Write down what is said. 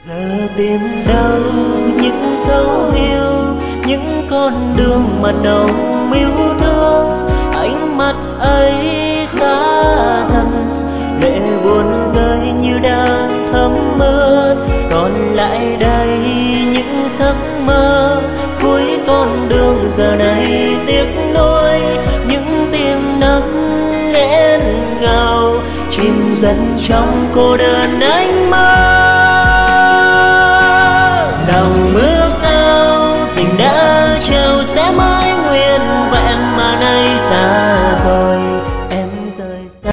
giờ tìm đâu những dấu yêu, những con đường mà nồng yêu thương. Ánh mắt ấy xa dần, lệ buồn rơi như đang thấm mưa. Còn lại đây những giấc mơ, cuối con đường giờ này tiếc nuối. Những tiếng nấc nghẹn ngào chìm dần trong cô đơn ánh mắt.